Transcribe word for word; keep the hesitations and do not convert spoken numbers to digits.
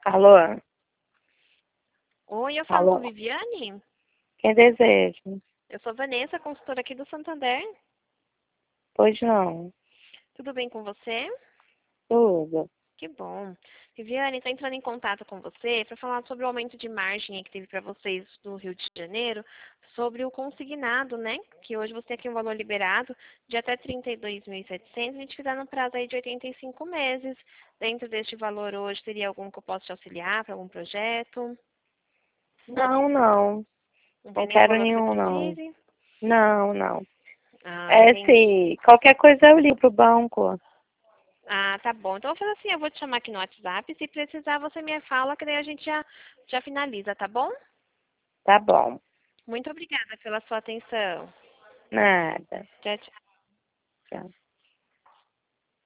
Alô? Oi, eu falo com Alô? Viviane? Quem deseja? Eu sou Vanessa, consultora aqui do Santander. Pois não. Tudo bem com você? Tudo. Que bom. Viviane, estou entrando em contato com você para falar sobre o aumento de margem aí que teve para vocês no Rio de Janeiro, sobre o consignado, né? Que hoje você tem aqui um valor liberado de até trinta e dois mil e setecentos, a gente fizer no prazo aí de oitenta e cinco meses. Dentro deste valor hoje, teria algum que eu possa te auxiliar para algum projeto? Não, não. Não tem Não nenhum quero valor que você nenhum, não. precise? Não, não. Ah, É entendi. se qualquer coisa eu ligo pro banco. Ah, tá bom. Então eu vou fazer assim, eu vou te chamar aqui no WhatsApp. Se precisar, você me fala, que daí a gente já, já finaliza, tá bom? Tá bom. Muito obrigada pela sua atenção. Nada. Tchau, tchau. Tchau.